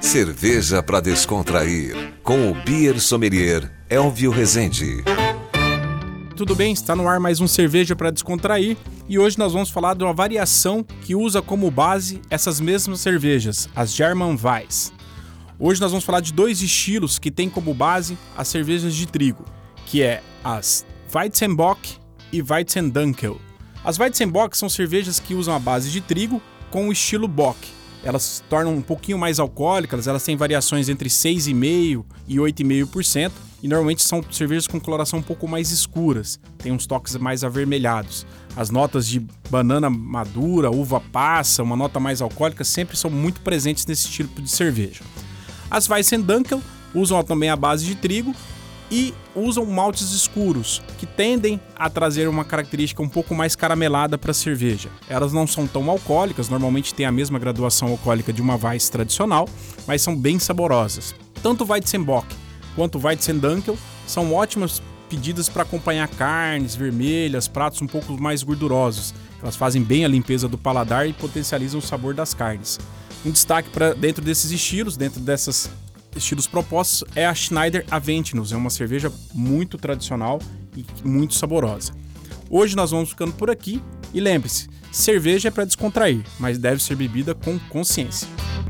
Cerveja para descontrair, com o Beer Sommelier Elvio Rezende. Tudo bem? Está no ar mais um Cerveja para Descontrair e hoje nós vamos falar de uma variação que usa como base essas mesmas cervejas, as German Weiss. Hoje nós vamos falar de dois estilos que têm como base as cervejas de trigo, que é as Weizenbock e Weizendunkel. As Weizenbock são cervejas que usam a base de trigo com o estilo Bock. Elas se tornam um pouquinho mais alcoólicas, elas têm variações entre 6,5% e 8,5%, e normalmente são cervejas com coloração um pouco mais escuras, tem uns toques mais avermelhados. As notas de banana madura, uva passa, uma nota mais alcoólica, sempre são muito presentes nesse tipo de cerveja. As Weizendunkel usam também a base de trigo e usam maltes escuros, que tendem a trazer uma característica um pouco mais caramelada para a cerveja. Elas não são tão alcoólicas, normalmente têm a mesma graduação alcoólica de uma Weiss tradicional, mas são bem saborosas. Tanto Weizenbock quanto Weizendunkel são ótimas pedidas para acompanhar carnes vermelhas, pratos um pouco mais gordurosos. Elas fazem bem a limpeza do paladar e potencializam o sabor das carnes. Um destaque para dentro desses estilos, dentro desses estilos propostos, é a Schneider Aventinus. É uma cerveja muito tradicional e muito saborosa. Hoje nós vamos ficando por aqui e lembre-se, cerveja é para descontrair, mas deve ser bebida com consciência.